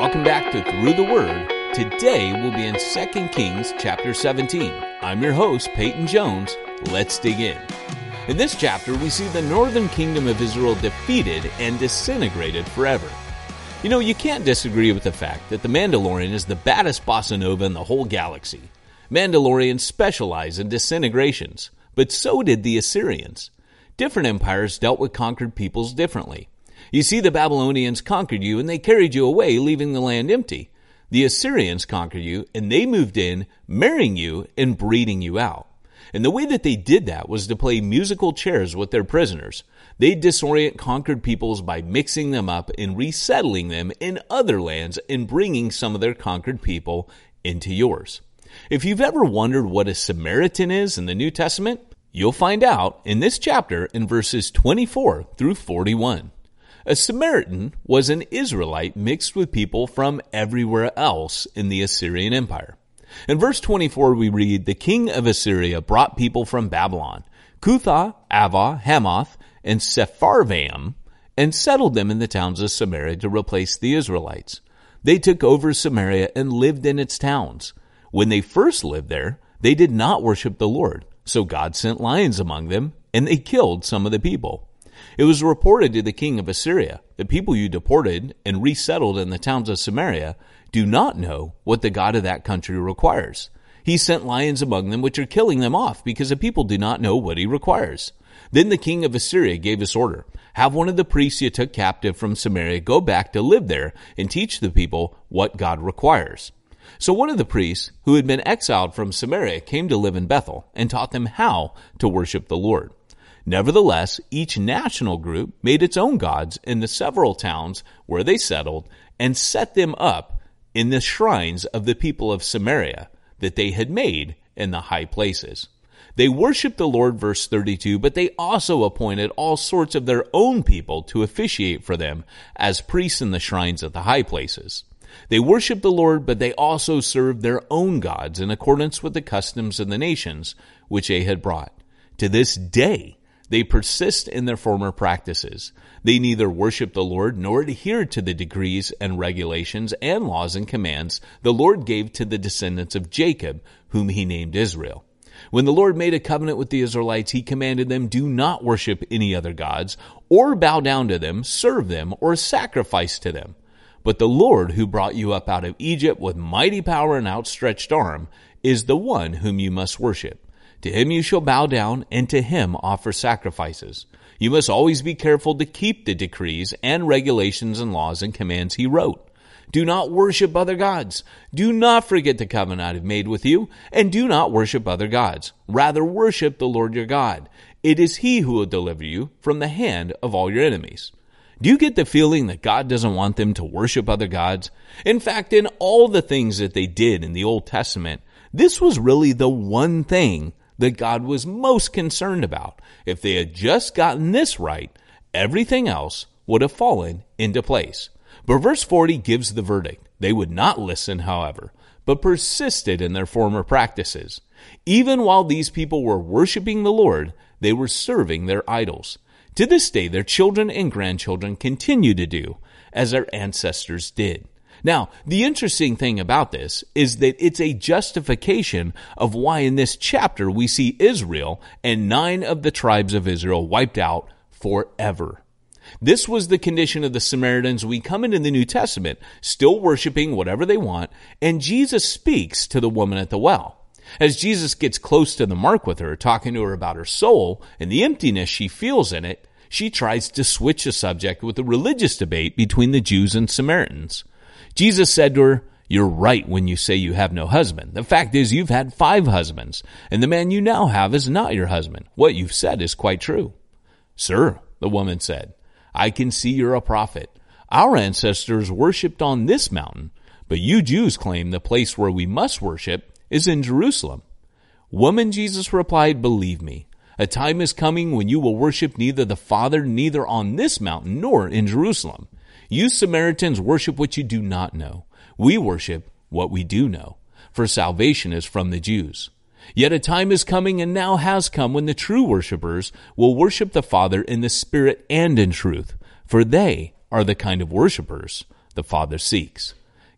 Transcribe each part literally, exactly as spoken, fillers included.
Welcome back to Through the Word. Today we'll be in Second Kings chapter seventeen. I'm your host, Peyton Jones. Let's dig in. In this chapter, we see the northern kingdom of Israel defeated and disintegrated forever. You know, you can't disagree with the fact that the Mandalorian is the baddest bossa nova in the whole galaxy. Mandalorians specialize in disintegrations, but so did the Assyrians. Different empires dealt with conquered peoples differently. You see, the Babylonians conquered you and they carried you away, leaving the land empty. The Assyrians conquered you and they moved in, marrying you and breeding you out. And the way that they did that was to play musical chairs with their prisoners. They disorient conquered peoples by mixing them up and resettling them in other lands and bringing some of their conquered people into yours. If you've ever wondered what a Samaritan is in the New Testament, you'll find out in this chapter in verses twenty-four through forty-one. A Samaritan was an Israelite mixed with people from everywhere else in the Assyrian Empire. In verse twenty-four we read, "The king of Assyria brought people from Babylon, Cuthah, Avah, Hamath, and Sepharvaim, and settled them in the towns of Samaria to replace the Israelites. They took over Samaria and lived in its towns. When they first lived there, they did not worship the Lord, so God sent lions among them, and they killed some of the people. It was reported to the king of Assyria, the people you deported and resettled in the towns of Samaria do not know what the God of that country requires. He sent lions among them, which are killing them off, because the people do not know what he requires. Then the king of Assyria gave this order: have one of the priests you took captive from Samaria go back to live there and teach the people what God requires. So one of the priests who had been exiled from Samaria came to live in Bethel and taught them how to worship the Lord. Nevertheless, each national group made its own gods in the several towns where they settled and set them up in the shrines of the people of Samaria that they had made in the high places. They worshiped the Lord, verse thirty-two, but they also appointed all sorts of their own people to officiate for them as priests in the shrines of the high places. They worshiped the Lord, but they also served their own gods in accordance with the customs of the nations which they had brought. To this day, they persist in their former practices. They neither worship the Lord nor adhere to the decrees and regulations and laws and commands the Lord gave to the descendants of Jacob, whom he named Israel. When the Lord made a covenant with the Israelites, he commanded them, do not worship any other gods, or bow down to them, serve them, or sacrifice to them. But the Lord who brought you up out of Egypt with mighty power and outstretched arm is the one whom you must worship. To him you shall bow down, and to him offer sacrifices. You must always be careful to keep the decrees and regulations and laws and commands he wrote. Do not worship other gods. Do not forget the covenant I have made with you, and do not worship other gods. Rather worship the Lord your God. It is he who will deliver you from the hand of all your enemies." Do you get the feeling that God doesn't want them to worship other gods? In fact, in all the things that they did in the Old Testament, this was really the one thing that God was most concerned about. If they had just gotten this right, everything else would have fallen into place. But verse forty gives the verdict. They would not listen, however, but persisted in their former practices. Even while these people were worshiping the Lord, they were serving their idols. To this day, their children and grandchildren continue to do as their ancestors did. Now, the interesting thing about this is that it's a justification of why in this chapter we see Israel and nine of the tribes of Israel wiped out forever. This was the condition of the Samaritans. We come into the New Testament still worshiping whatever they want, and Jesus speaks to the woman at the well. As Jesus gets close to the mark with her, talking to her about her soul and the emptiness she feels in it, she tries to switch the subject with a religious debate between the Jews and Samaritans. Jesus said to her, "You're right when you say you have no husband. The fact is you've had five husbands, and the man you now have is not your husband. What you've said is quite true." "Sir," the woman said, "I can see you're a prophet. Our ancestors worshipped on this mountain, but you Jews claim the place where we must worship is in Jerusalem." "Woman," Jesus replied, "believe me, a time is coming when you will worship neither the Father, neither on this mountain, nor in Jerusalem. You Samaritans worship what you do not know. We worship what we do know, for salvation is from the Jews. Yet a time is coming, and now has come, when the true worshipers will worship the Father in the Spirit and in truth, for they are the kind of worshipers the Father seeks.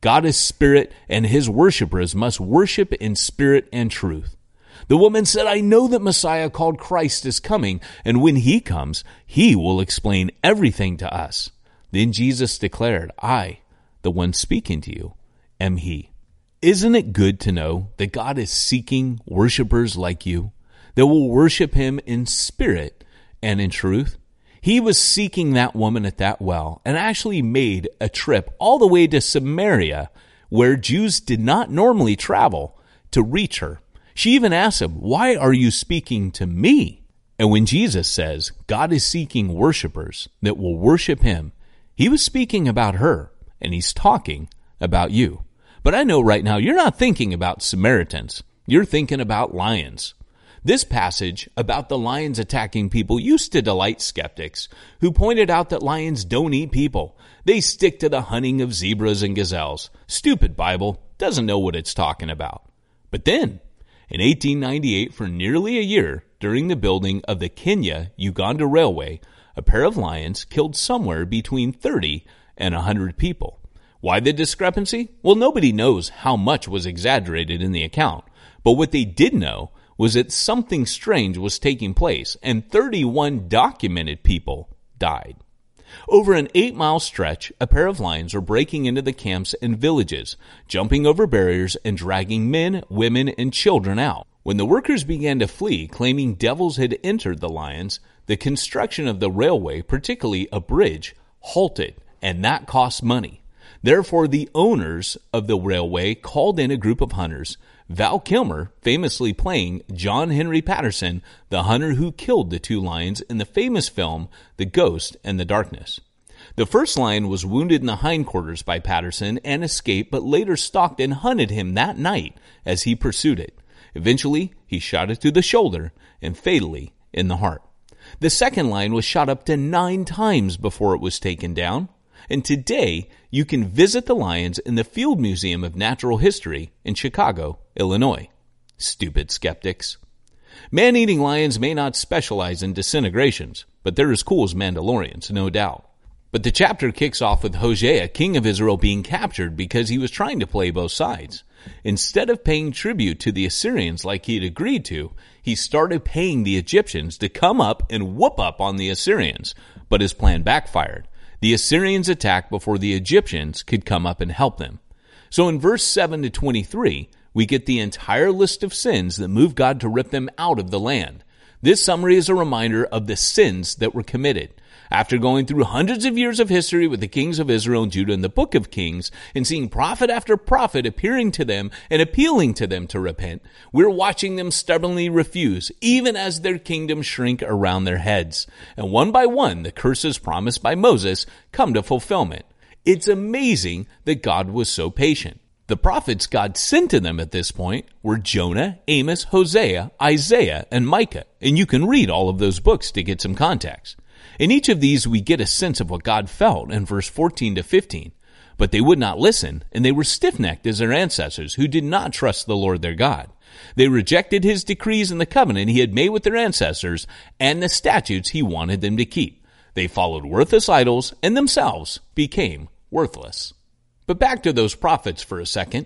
God is spirit, and his worshipers must worship in spirit and truth. The woman said, I know that Messiah called Christ is coming, and when he comes, he will explain everything to us. Then Jesus declared, I, the one speaking to you, am he. Isn't it good to know that God is seeking worshipers like you that will worship him in spirit and in truth? He was seeking that woman at that well and actually made a trip all the way to Samaria, where Jews did not normally travel, to reach her. She even asked him, why are you speaking to me? And when Jesus says God is seeking worshipers that will worship him, he was speaking about her, and he's talking about you. But I know right now you're not thinking about Samaritans. You're thinking about lions. This passage about the lions attacking people used to delight skeptics who pointed out that lions don't eat people. They stick to the hunting of zebras and gazelles. Stupid Bible doesn't know what it's talking about. But then, in eighteen ninety-eight, for nearly a year, during the building of the Kenya-Uganda Railway, a pair of lions killed somewhere between thirty and one hundred people. Why the discrepancy? Well, nobody knows how much was exaggerated in the account. But what they did know was that something strange was taking place, and thirty-one documented people died. Over an eight-mile stretch, a pair of lions were breaking into the camps and villages, jumping over barriers and dragging men, women, and children out. When the workers began to flee, claiming devils had entered the lions, the construction of the railway, particularly a bridge, halted, and that cost money. Therefore, the owners of the railway called in a group of hunters, Val Kilmer famously playing John Henry Patterson, the hunter who killed the two lions in the famous film The Ghost and the Darkness. The first lion was wounded in the hindquarters by Patterson and escaped, but later stalked and hunted him that night as he pursued it. Eventually, he shot it through the shoulder and fatally in the heart. The second lion was shot up to nine times before it was taken down. And today, you can visit the lions in the Field Museum of Natural History in Chicago, Illinois. Stupid skeptics. Man-eating lions may not specialize in disintegrations, but they're as cool as Mandalorians, no doubt. But the chapter kicks off with Hosea, king of Israel, being captured because he was trying to play both sides. Instead of paying tribute to the Assyrians like he had agreed to, he started paying the Egyptians to come up and whoop up on the Assyrians, but his plan backfired. The Assyrians attacked before the Egyptians could come up and help them. So in verse seven to twenty-three, we get the entire list of sins that moved God to rip them out of the land. This summary is a reminder of the sins that were committed. After going through hundreds of years of history with the kings of Israel and Judah in the book of Kings, and seeing prophet after prophet appearing to them and appealing to them to repent, we're watching them stubbornly refuse, even as their kingdoms shrink around their heads. And one by one, the curses promised by Moses come to fulfillment. It's amazing that God was so patient. The prophets God sent to them at this point were Jonah, Amos, Hosea, Isaiah, and Micah. And you can read all of those books to get some context. In each of these, we get a sense of what God felt in verse fourteen to fifteen. But they would not listen, and they were stiff-necked as their ancestors, who did not trust the Lord their God. They rejected his decrees and the covenant he had made with their ancestors and the statutes he wanted them to keep. They followed worthless idols and themselves became worthless. But back to those prophets for a second.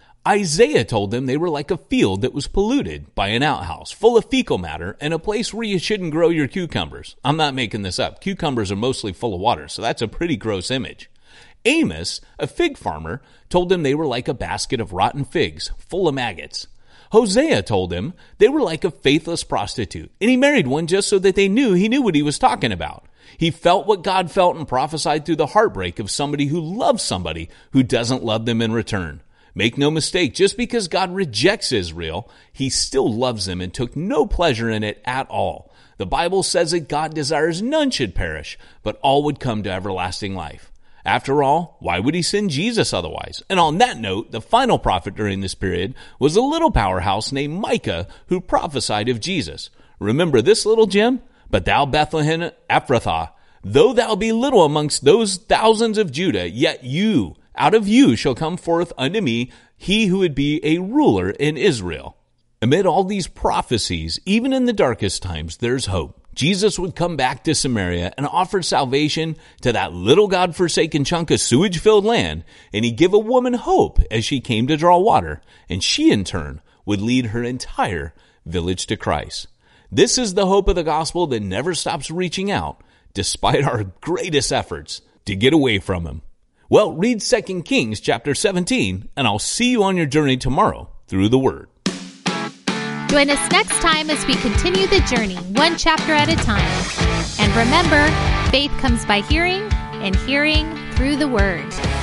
Isaiah told them they were like a field that was polluted by an outhouse full of fecal matter and a place where you shouldn't grow your cucumbers. I'm not making this up. Cucumbers are mostly full of water, so that's a pretty gross image. Amos, a fig farmer, told them they were like a basket of rotten figs full of maggots. Hosea told them they were like a faithless prostitute, and he married one just so that they knew he knew what he was talking about. He felt what God felt and prophesied through the heartbreak of somebody who loves somebody who doesn't love them in return. Make no mistake, just because God rejects Israel, he still loves them and took no pleasure in it at all. The Bible says that God desires none should perish, but all would come to everlasting life. After all, why would he send Jesus otherwise? And on that note, the final prophet during this period was a little powerhouse named Micah who prophesied of Jesus. Remember this little gem? But thou, Bethlehem Ephrathah, though thou be little amongst those thousands of Judah, yet you, out of you shall come forth unto me he who would be a ruler in Israel. Amid all these prophecies, even in the darkest times, there's hope. Jesus would come back to Samaria and offer salvation to that little God-forsaken chunk of sewage-filled land, and he'd give a woman hope as she came to draw water, and she in turn would lead her entire village to Christ. This is the hope of the gospel that never stops reaching out, despite our greatest efforts to get away from him. Well, read Second Kings chapter seventeen, and I'll see you on your journey tomorrow through the Word. Join us next time as we continue the journey, one chapter at a time. And remember, faith comes by hearing, and hearing through the Word.